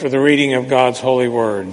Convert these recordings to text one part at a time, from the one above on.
for the reading of God's holy word.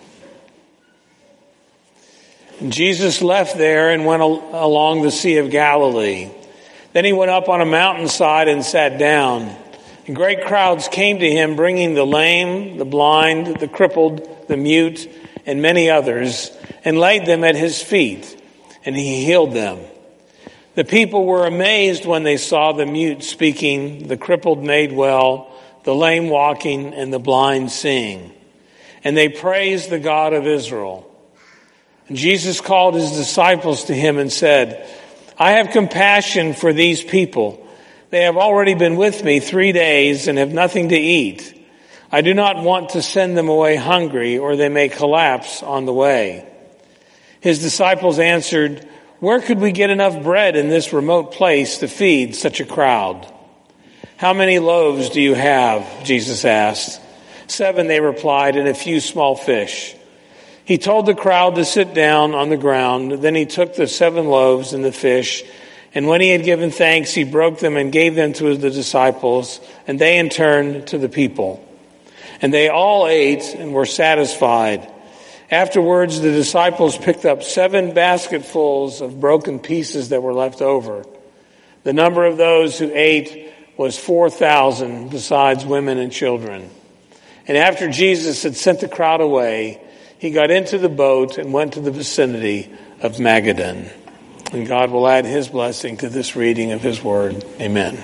Jesus left there and went along the Sea of Galilee. Then he went up on a mountainside and sat down. And great crowds came to him, bringing the lame, the blind, the crippled, the mute, and many others, and laid them at his feet, and he healed them. The people were amazed when they saw the mute speaking, the crippled made well, the lame walking, and the blind seeing. And they praised the God of Israel. And Jesus called his disciples to him and said, I have compassion for these people. They have already been with me 3 days and have nothing to eat. I do not want to send them away hungry, or they may collapse on the way. His disciples answered, Where could we get enough bread in this remote place to feed such a crowd? How many loaves do you have? Jesus asked. 7, they replied, and a few small fish. He told the crowd to sit down on the ground. Then he took the 7 loaves and the fish, and when he had given thanks, he broke them and gave them to the disciples, and they in turn to the people. And they all ate and were satisfied. Afterwards, the disciples picked up 7 basketfuls of broken pieces that were left over. The number of those who ate was 4,000, besides women and children. And after Jesus had sent the crowd away, he got into the boat and went to the vicinity of Magadan. And God will add his blessing to this reading of his word. Amen.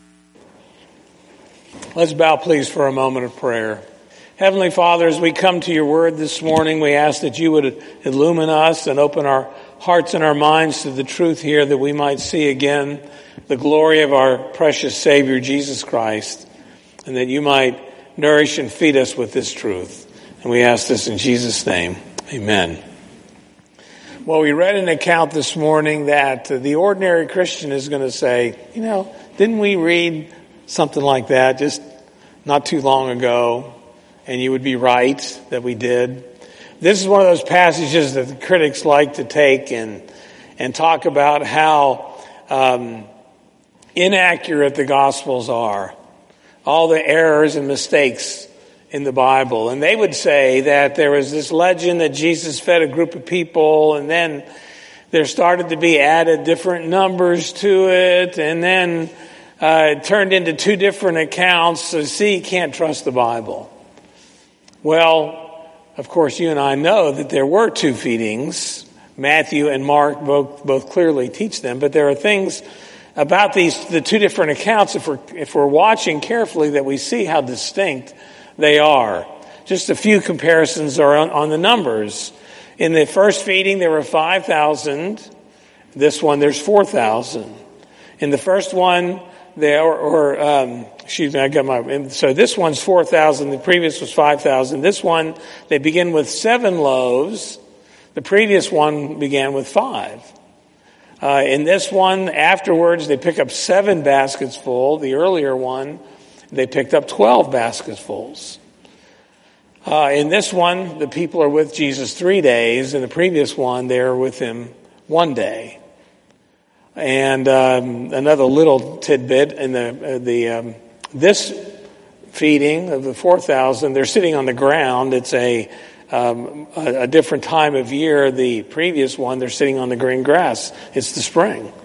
Let's bow, please, for a moment of prayer. Heavenly Father, as we come to your word this morning, we ask that you would illumine us and open our hearts and our minds to the truth here, that we might see again the glory of our precious Savior, Jesus Christ, and that you might nourish and feed us with this truth. And we ask this in Jesus' name. Amen. Well, we read an account this morning that the ordinary Christian is going to say, didn't we read something like that just not too long ago? And you would be right that we did. This is one of those passages that the critics like to take and talk about how inaccurate the Gospels are. All the errors and mistakes in the Bible. And they would say that there was this legend that Jesus fed a group of people, and then there started to be added different numbers to it, and then it turned into 2 different accounts. So you can't trust the Bible. Well, of course, you and I know that there were 2 feedings. Matthew and Mark both clearly teach them, but there are things about the 2 different accounts, if we're watching carefully, that we see how distinct they are. Just a few comparisons are on the numbers. In the first feeding, there were 5,000. This one, there's 4,000. In the first one, so this one's 4,000. The previous was 5,000. This one, they begin with 7 loaves. The previous one began with 5. In this one, afterwards, they pick up 7 baskets full. The earlier one, they picked up 12 baskets full. In this one, the people are with Jesus 3 days. In the previous one, they are with him 1 day. And another little tidbit in this feeding of the 4,000, they're sitting on the ground. It's a different time of year. The previous one, they're sitting on the green grass. It's the spring.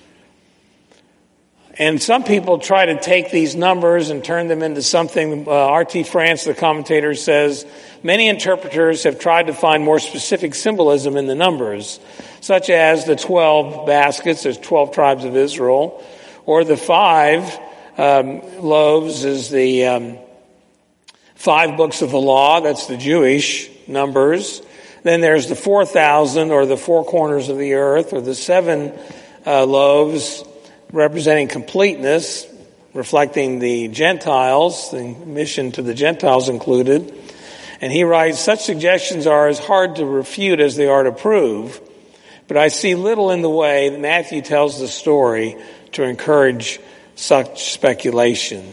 And some people try to take these numbers and turn them into something. R.T. France, the commentator, says, many interpreters have tried to find more specific symbolism in the numbers, such as the 12 baskets, there's 12 tribes of Israel, or the 5 loaves is the 5 books of the law, that's the Jewish numbers. Then there's the 4,000, or the 4 corners of the earth, or the 7 loaves, representing completeness, reflecting the Gentiles, the mission to the Gentiles included. And he writes, such suggestions are as hard to refute as they are to prove, but I see little in the way that Matthew tells the story to encourage such speculation.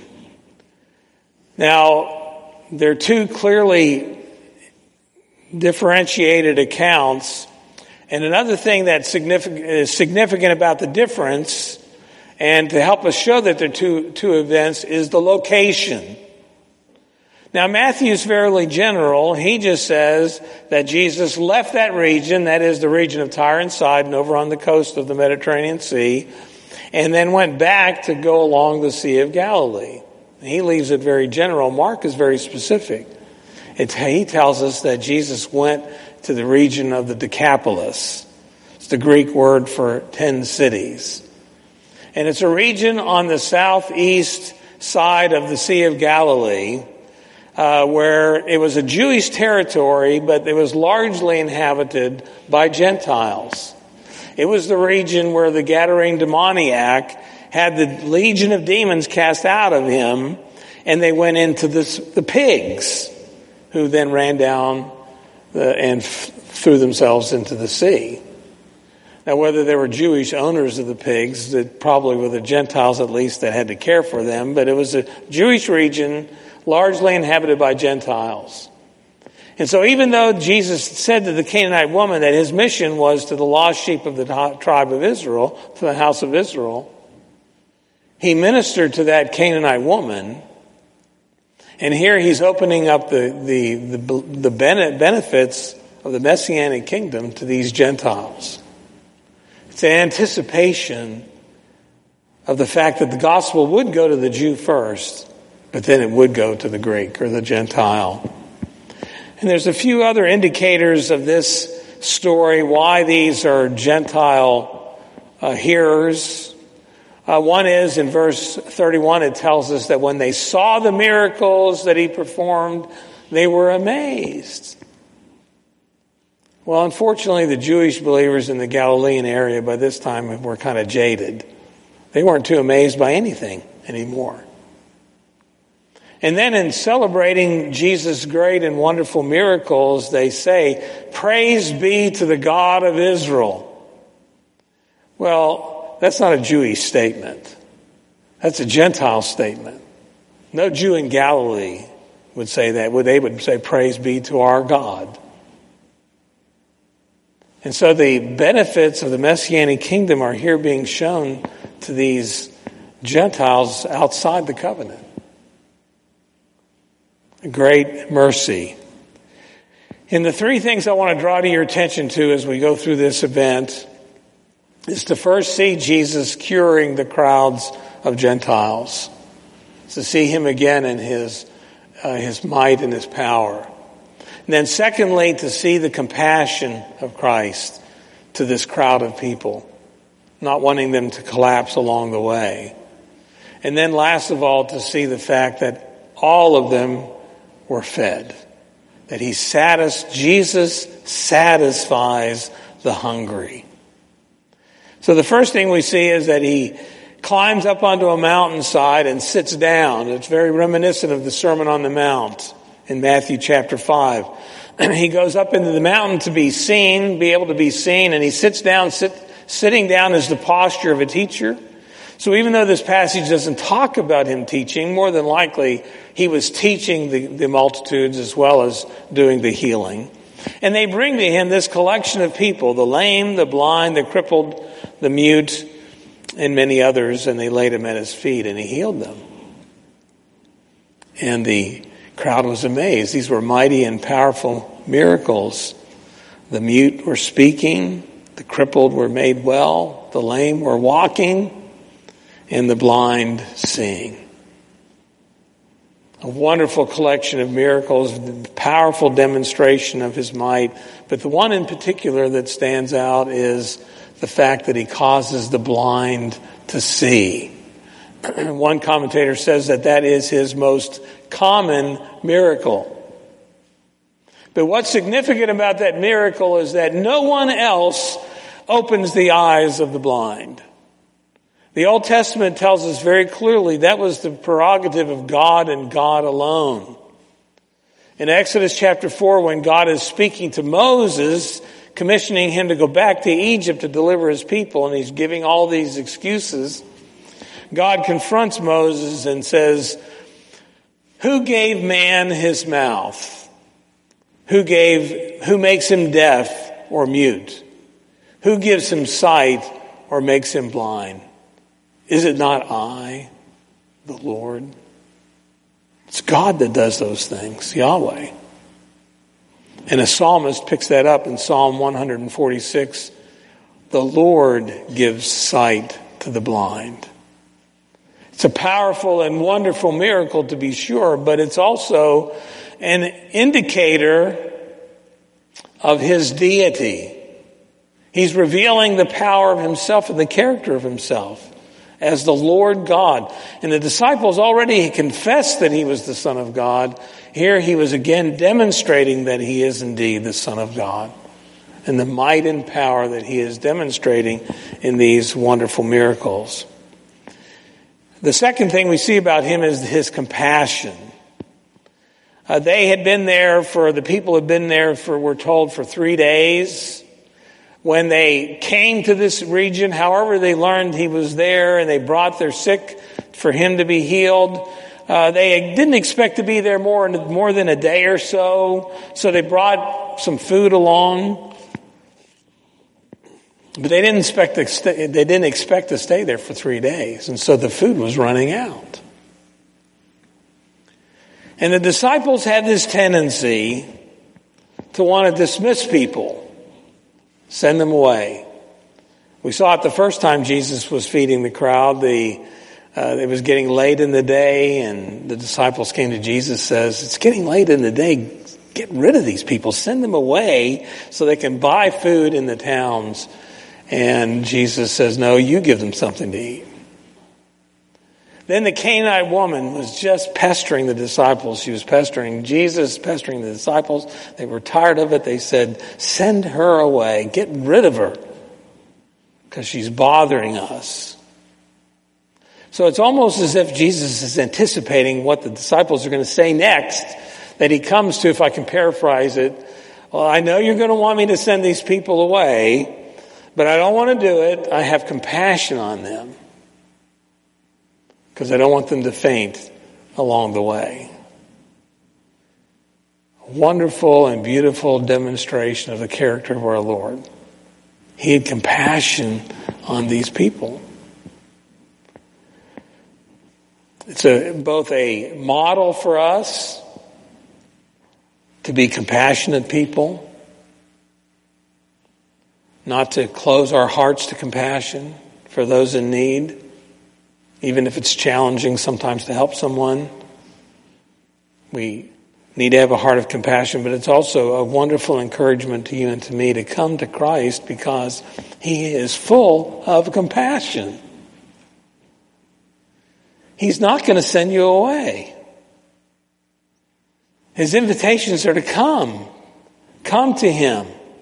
Now, there are 2 clearly differentiated accounts, and another thing that's significant about the difference, and to help us show that they're two events, is the location. Now, Matthew's fairly general. He just says that Jesus left that region, that is the region of Tyre and Sidon, over on the coast of the Mediterranean Sea, and then went back to go along the Sea of Galilee. He leaves it very general. Mark is very specific. He tells us that Jesus went to the region of the Decapolis. It's the Greek word for 10 cities. And it's a region on the southeast side of the Sea of Galilee, where it was a Jewish territory, but it was largely inhabited by Gentiles. It was the region where the Gadarene demoniac had the legion of demons cast out of him, and they went into the pigs, who then ran down and threw themselves into the sea. Now, whether they were Jewish owners of the pigs, that probably were the Gentiles at least that had to care for them, but it was a Jewish region largely inhabited by Gentiles. And so even though Jesus said to the Canaanite woman that his mission was to the lost sheep of the tribe of Israel, to the house of Israel, he ministered to that Canaanite woman. And here he's opening up the benefits of the Messianic kingdom to these Gentiles. It's an anticipation of the fact that the gospel would go to the Jew first, but then it would go to the Greek or the Gentile. And there's a few other indicators of this story, why these are Gentile hearers. One is in verse 31, it tells us that when they saw the miracles that he performed, they were amazed. Well, unfortunately, the Jewish believers in the Galilean area by this time were kind of jaded. They weren't too amazed by anything anymore. And then in celebrating Jesus' great and wonderful miracles, they say, "Praise be to the God of Israel." Well, that's not a Jewish statement. That's a Gentile statement. No Jew in Galilee would say that. They would say, "Praise be to our God." And so the benefits of the Messianic kingdom are here being shown to these Gentiles outside the covenant. A great mercy. And the three things I want to draw to your attention to as we go through this event is to first see Jesus curing the crowds of Gentiles. To see him again in his might and his power. And then secondly, to see the compassion of Christ to this crowd of people, not wanting them to collapse along the way. And then last of all, to see the fact that all of them were fed. That Jesus satisfies the hungry. So the first thing we see is that he climbs up onto a mountainside and sits down. It's very reminiscent of the Sermon on the Mount in Matthew chapter 5. He goes up into the mountain to be seen, be able to be seen, and he sits down. Sitting down is the posture of a teacher. So even though this passage doesn't talk about him teaching, more than likely he was teaching the multitudes as well as doing the healing. And they bring to him this collection of people, the lame, the blind, the crippled, the mute, and many others, and they laid him at his feet and he healed them. And the crowd was amazed. These were mighty and powerful miracles. The mute were speaking, the crippled were made well, the lame were walking, and the blind seeing. A wonderful collection of miracles, powerful demonstration of his might. But the one in particular that stands out is the fact that he causes the blind to see. One commentator says that is his most common miracle. But what's significant about that miracle is that no one else opens the eyes of the blind. The Old Testament tells us very clearly that was the prerogative of God and God alone. In Exodus chapter 4, when God is speaking to Moses, commissioning him to go back to Egypt to deliver his people, and he's giving all these excuses, God confronts Moses and says, "Who gave man his mouth? Who makes him deaf or mute? Who gives him sight or makes him blind? Is it not I, the Lord?" It's God that does those things, Yahweh. And a psalmist picks that up in Psalm 146. The Lord gives sight to the blind. It's a powerful and wonderful miracle, to be sure, but it's also an indicator of his deity. He's revealing the power of himself and the character of himself as the Lord God. And the disciples already confessed that he was the Son of God. Here he was again demonstrating that he is indeed the Son of God, and the might and power that he is demonstrating in these wonderful miracles. The second thing we see about him is his compassion. The people had been there we're told, for 3 days. When they came to this region, however they learned he was there, and they brought their sick for him to be healed, they didn't expect to be there more than a day or so. So they brought some food along, but they didn't expect to stay there for 3 days, and so the food was running out. And the disciples had this tendency to want to dismiss people. Send them away. We saw it the first time Jesus was feeding the crowd. It was getting late in the day, and the disciples came to Jesus, says, it's getting late in the day. Get rid of these people. Send them away so they can buy food in the towns. And Jesus says, no, you give them something to eat. Then the Canaanite woman was just pestering the disciples. She was pestering Jesus, pestering the disciples. They were tired of it. They said, send her away. Get rid of her, because she's bothering us. So it's almost as if Jesus is anticipating what the disciples are going to say next, that he comes to, if I can paraphrase it. Well, I know you're going to want me to send these people away, but I don't want to do it. I have compassion on them, because I don't want them to faint along the way. A wonderful and beautiful demonstration of the character of our Lord. He had compassion on these people. It's both a model for us to be compassionate people, not to close our hearts to compassion for those in need, even if it's challenging sometimes to help someone. We need to have a heart of compassion, but it's also a wonderful encouragement to you and to me to come to Christ, because he is full of compassion. He's not going to send you away. His invitations are to come. Come to him.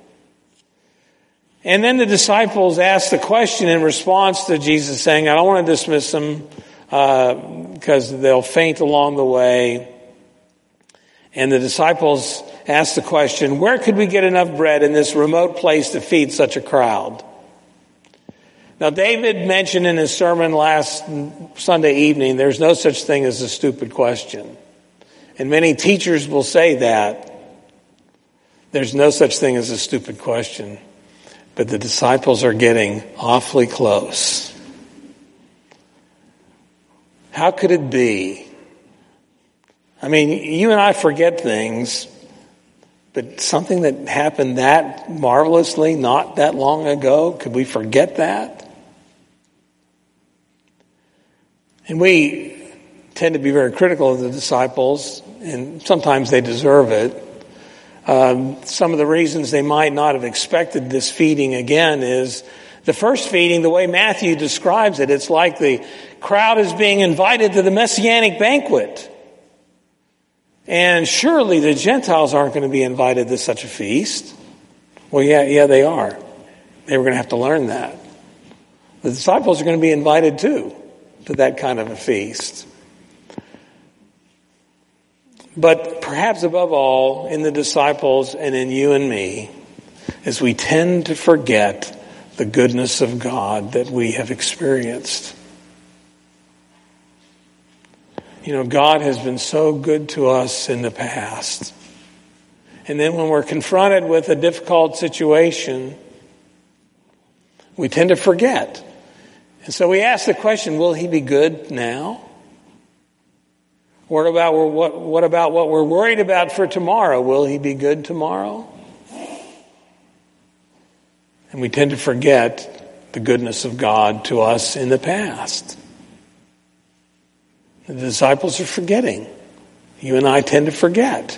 And then the disciples asked the question in response to Jesus saying, I don't want to dismiss them because they'll faint along the way. And the disciples asked the question, where could we get enough bread in this remote place to feed such a crowd? Now, David mentioned in his sermon last Sunday evening, there's no such thing as a stupid question. And many teachers will say that. There's no such thing as a stupid question. But the disciples are getting awfully close. How could it be? I mean, you and I forget things, but something that happened that marvelously not that long ago, could we forget that? And we tend to be very critical of the disciples, and sometimes they deserve it. Some of the reasons they might not have expected this feeding again is the first feeding, the way Matthew describes it, it's like the crowd is being invited to the Messianic banquet. And surely the Gentiles aren't going to be invited to such a feast. Well, yeah, they are. They were going to have to learn that. The disciples are going to be invited too to that kind of a feast. But perhaps above all, in the disciples and in you and me, is we tend to forget the goodness of God that we have experienced. You know, God has been so good to us in the past. And then when we're confronted with a difficult situation, we tend to forget. And so we ask the question, will he be good now? What about what we're worried about for tomorrow? Will he be good tomorrow? And we tend to forget the goodness of God to us in the past. The disciples are forgetting. You and I tend to forget.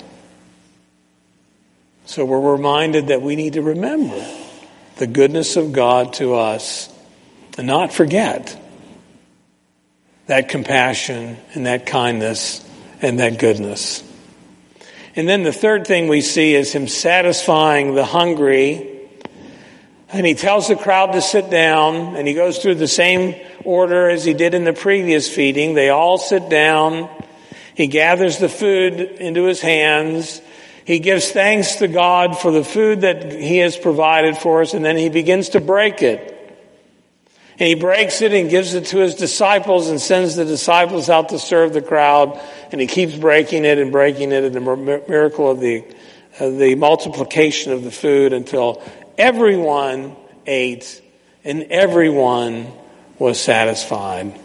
So we're reminded that we need to remember the goodness of God to us and not forget that compassion and that kindness and that goodness. And then the third thing we see is him satisfying the hungry. And he tells the crowd to sit down, and he goes through the same order as he did in the previous feeding. They all sit down. He gathers the food into his hands. He gives thanks to God for the food that he has provided for us, and then he begins to break it. And he breaks it and gives it to his disciples and sends the disciples out to serve the crowd. And he keeps breaking it and breaking it, and the miracle of the multiplication of the food until everyone ate and everyone was satisfied.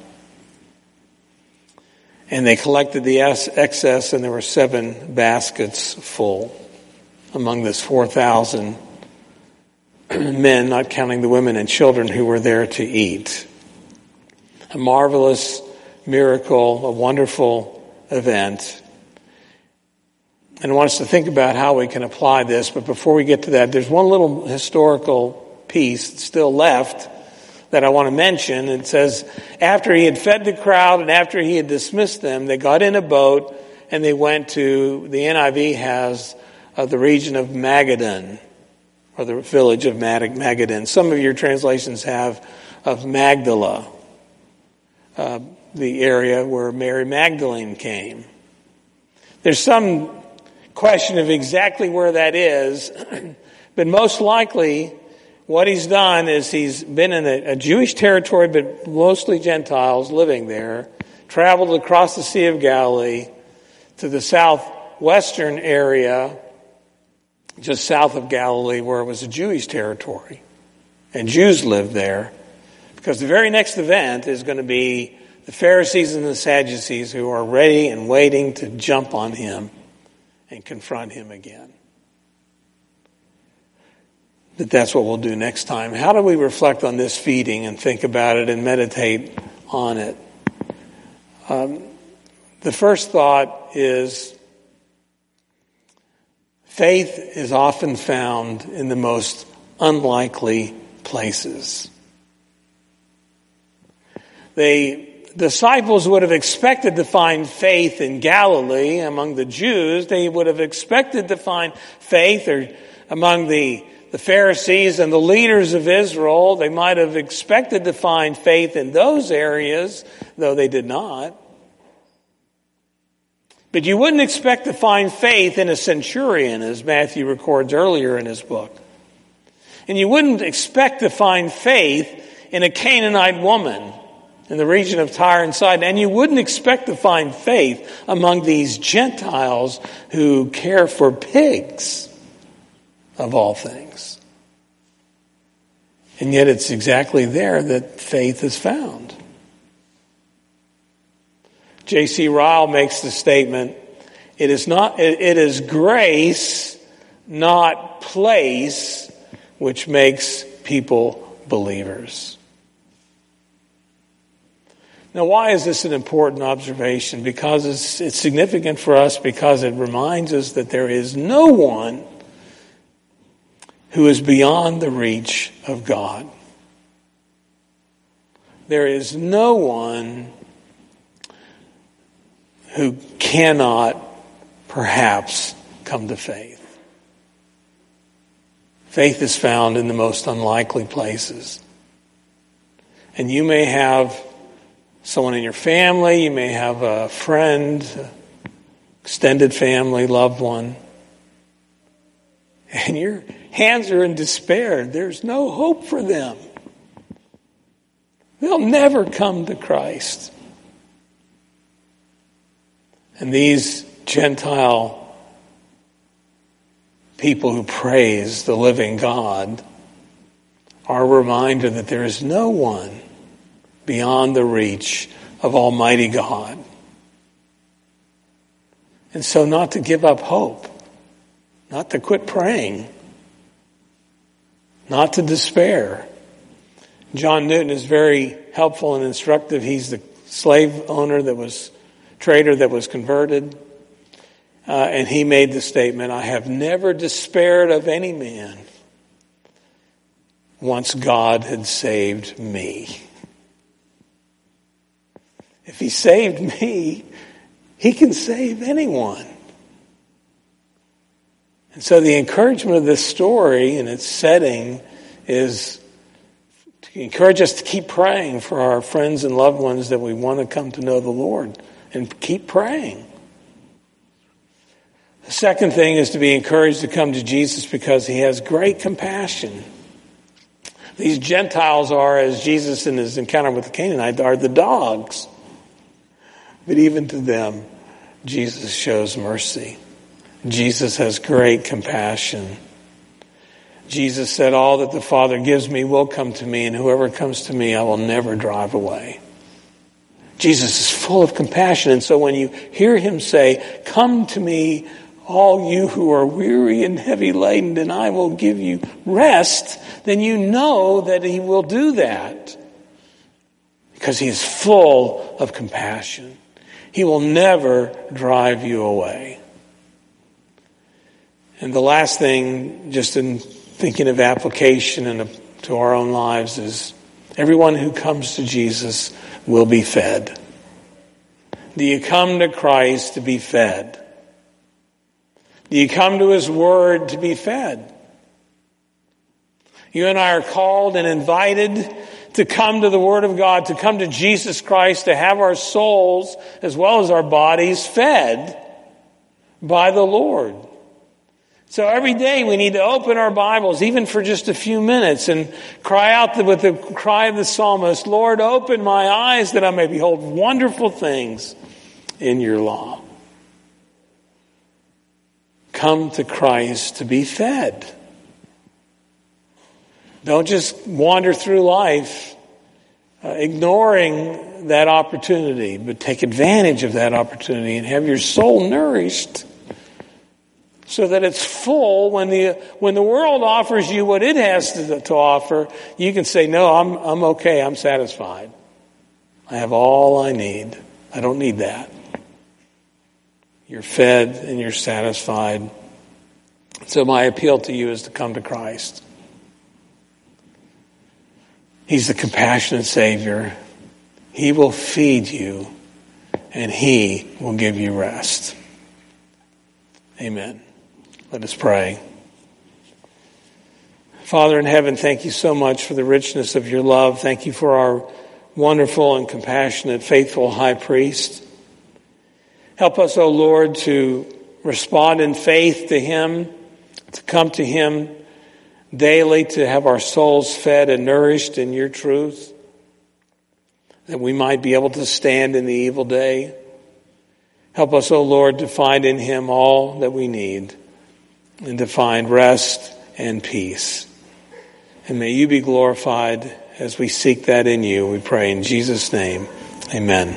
And they collected the excess, and there were 7 baskets full among this 4,000 men, not counting the women and children who were there to eat. A marvelous miracle, a wonderful event. And I want us to think about how we can apply this. But before we get to that, there's one little historical piece still left that I want to mention. It says, after he had fed the crowd and after he had dismissed them, they got in a boat and they went to, the NIV has the region of Magadan, or the village of Magadan. Some of your translations have of Magdala, the area where Mary Magdalene came. There's some question of exactly where that is, but most likely what he's done is he's been in a Jewish territory, but mostly Gentiles living there, traveled across the Sea of Galilee to the southwestern area, just south of Galilee, where it was a Jewish territory, and Jews lived there, because the very next event is going to be the Pharisees and the Sadducees who are ready and waiting to jump on him and confront him again. But that's what we'll do next time. How do we reflect on this feeding and think about it and meditate on it? The first thought is, faith is often found in the most unlikely places. The disciples would have expected to find faith in Galilee among the Jews. They would have expected to find faith among the Pharisees and the leaders of Israel. They might have expected to find faith in those areas, though they did not. But you wouldn't expect to find faith in a centurion, as Matthew records earlier in his book. And you wouldn't expect to find faith in a Canaanite woman in the region of Tyre and Sidon. And you wouldn't expect to find faith among these Gentiles who care for pigs, of all things. And yet it's exactly there that faith is found. J.C. Ryle makes the statement, it is grace, not place, which makes people believers. Now, why is this an important observation? Because it's significant for us, because it reminds us that there is no one who is beyond the reach of God. There is no one who cannot perhaps come to faith. Faith is found in the most unlikely places. And you may have someone in your family, you may have a friend, extended family, loved one, and your hands are in despair. There's no hope for them. They'll never come to Christ. And these Gentile people who praise the living God are a reminder that there is no one beyond the reach of Almighty God. And so not to give up hope, not to quit praying, not to despair. John Newton is very helpful and instructive. He's the slave trader that was converted. And he made the statement, I have never despaired of any man once God had saved me. If he saved me, he can save anyone. And so the encouragement of this story and its setting is to encourage us to keep praying for our friends and loved ones that we want to come to know the Lord. And keep praying. The second thing is to be encouraged to come to Jesus because he has great compassion. These Gentiles are, as Jesus in his encounter with the Canaanite, are the dogs. But even to them, Jesus shows mercy. Jesus has great compassion. Jesus said, all that the Father gives me will come to me, and whoever comes to me, I will never drive away. Jesus is full of compassion, and so when you hear him say, come to me, all you who are weary and heavy laden, and I will give you rest, then you know that he will do that. Because he is full of compassion. He will never drive you away. And the last thing, just in thinking of application and to our own lives, is everyone who comes to Jesus will be fed. Do you come to Christ to be fed? Do you come to his word to be fed? You and I are called and invited to come to the Word of God, to come to Jesus Christ, to have our souls as well as our bodies fed by the Lord. So every day we need to open our Bibles, even for just a few minutes, and cry out with the cry of the psalmist, Lord, open my eyes that I may behold wonderful things in your law. Come to Christ to be fed. Don't just wander through life ignoring that opportunity, but take advantage of that opportunity and have your soul nourished so that it's full. When the world offers you what it has to offer, you can say, no, I'm okay, I'm satisfied. I have all I need. I don't need that. You're fed and you're satisfied. So my appeal to you is to come to Christ. He's the compassionate Savior. He will feed you and he will give you rest. Amen. Let us pray. Father in heaven, thank you so much for the richness of your love. Thank you for our wonderful and compassionate, faithful high priest. Help us, O Lord, to respond in faith to him, to come to him daily, to have our souls fed and nourished in your truth, that we might be able to stand in the evil day. Help us, O Lord, to find in him all that we need and to find rest and peace. And may you be glorified as we seek that in you. We pray in Jesus' name. Amen.